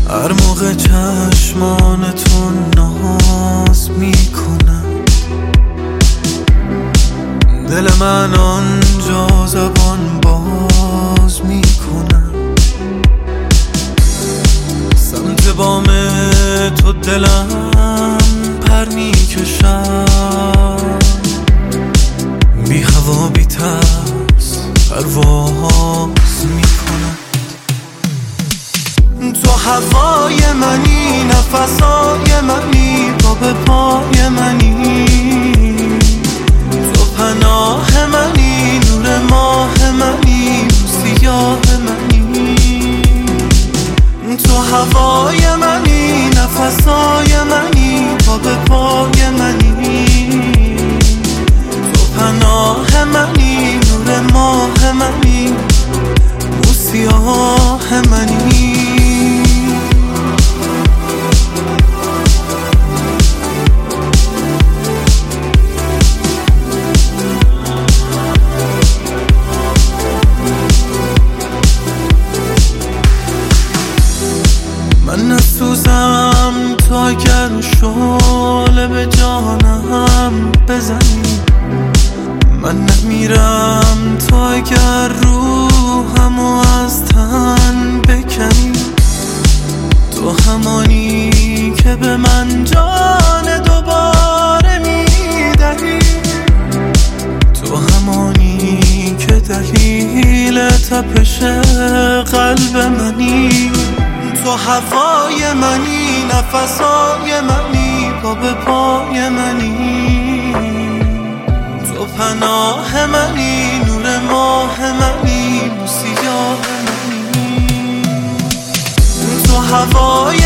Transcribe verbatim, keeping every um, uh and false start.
هر موقع چشمانتون ناز میکنم، دل من آنجا زبان باز میکنم. سمت بام تو دلم پر میکشم، بی هوا بی ترس پرواز میکنم. تو هوای منی، نفسای منی، پا به پای منی. تو پناه منی، نور ماه منی، سیاه منی. تو هوای منی، نفسای منی، پا به پای منی. تو پناه منی، نور ماه منی، سیاه منی. من نسوزم تو اگر شعله به جانم بزنی، من نمیرم تو اگر روحمو از تن بکنی. تو همانی که به من جان دوباره میدهی، تو همانی که دلیل تپش قلب منی. تو هوای منی، نفسای منی، پا به پای منی. تو پناه منی، نور ماه منی، سیاه منی. تو هوای